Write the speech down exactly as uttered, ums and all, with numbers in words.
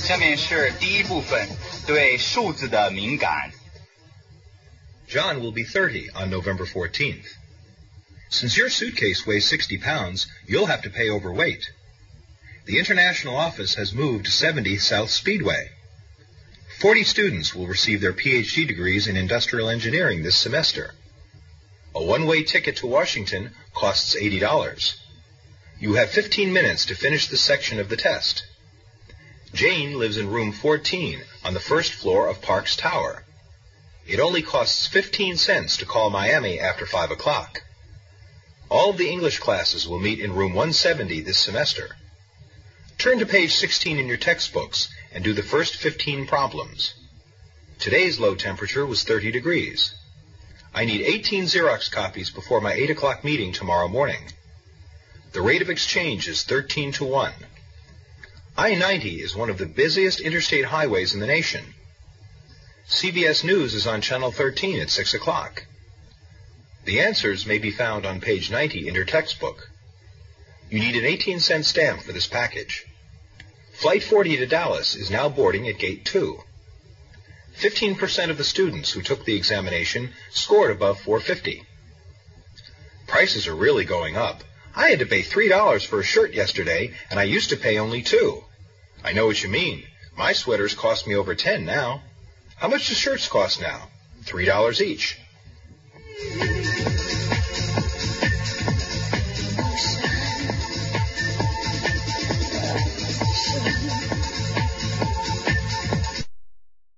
下面是第一部分，对数字的敏感。 John will be thirty on November fourteenth. Since your suitcase weighs sixty pounds, you'll have to pay overweight. The international office has moved to seventy South Speedway. Forty students will receive their P H D degrees in industrial engineering this semester. A one-way ticket to Washington costs eighty dollars. You have fifteen minutes to finish this section of the test. Jane lives in room fourteen on the first floor of Parks Tower. It only costs fifteen cents to call Miami after five o'clock. All of the English classes will meet in room one seventy this semester. Turn to page sixteen in your textbooks and do the first fifteen problems. Today's low temperature was thirty degrees. I need eighteen Xerox copies before my eight o'clock meeting tomorrow morning. The rate of exchange is thirteen to one. I ninety is one of the busiest interstate highways in the nation. C B S News is on Channel thirteen at six o'clock. The answers may be found on page ninety in your textbook. You need an eighteen cent stamp for this package. Flight forty to Dallas is now boarding at Gate two. fifteen percent of the students who took the examination scored above four fifty. Prices are really going up. I had to pay three dollars for a shirt yesterday, and I used to pay only two. I know what you mean. My sweaters cost me over ten now. How much do shirts cost now? Three dollars each.